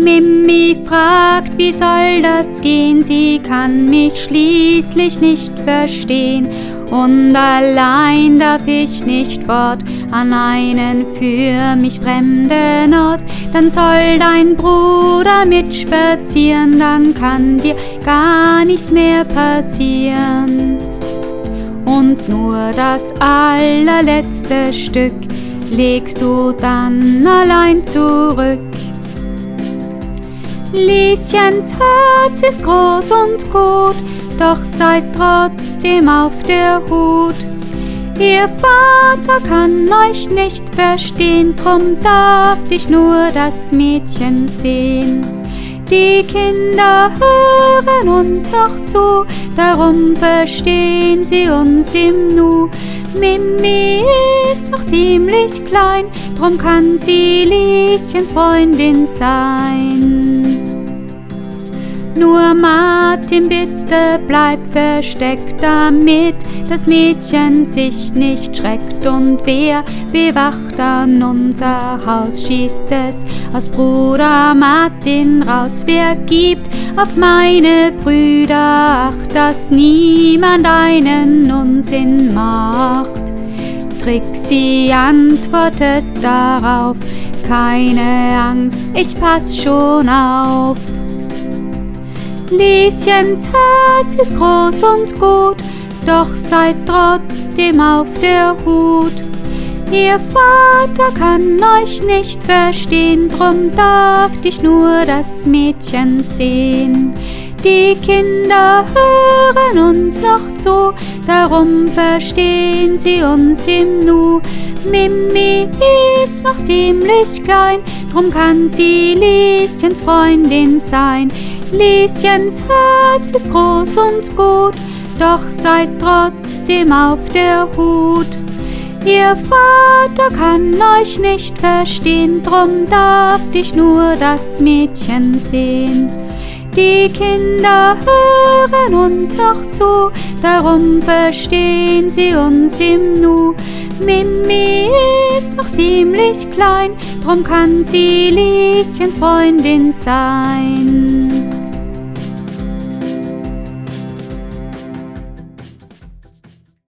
Mimi fragt, wie soll das gehen? Sie kann mich schließlich nicht verstehen. Und allein darf ich nicht fort an einen für mich fremden Ort. Dann soll dein Bruder mitspazieren, dann kann dir gar nichts mehr passieren. Und nur das allerletzte Stück legst du dann allein zurück. Lieschens Herz ist groß und gut, doch seid trotzdem auf der Hut. Ihr Vater kann euch nicht verstehen, drum darf dich nur das Mädchen sehen. Die Kinder hören uns noch zu, darum verstehen sie uns im Nu. Mimi ist noch ziemlich klein, drum kann sie Lieschens Freundin sein. Nur Martin, bitte bleib versteckt, damit das Mädchen sich nicht schreckt. Und wer bewacht an unser Haus, schießt es aus Bruder Martin raus. Wer gibt auf meine Brüder Acht, dass niemand einen Unsinn macht? Trixi antwortet darauf: keine Angst, ich pass schon auf. Lieschens Herz ist groß und gut, doch seid trotzdem auf der Hut. Ihr Vater kann euch nicht verstehen, drum darf dich nur das Mädchen sehen. Die Kinder hören uns noch zu, darum verstehen sie uns im Nu. Mimi ist noch ziemlich klein, drum kann sie Lieschens Freundin sein. Lieschens Herz ist groß und gut, doch seid trotzdem auf der Hut. Ihr Vater kann euch nicht verstehen, drum darf dich nur das Mädchen sehen. Die Kinder hören uns noch zu, darum verstehen sie uns im Nu. Mimi ist noch ziemlich klein, drum kann sie Lieschens Freundin sein.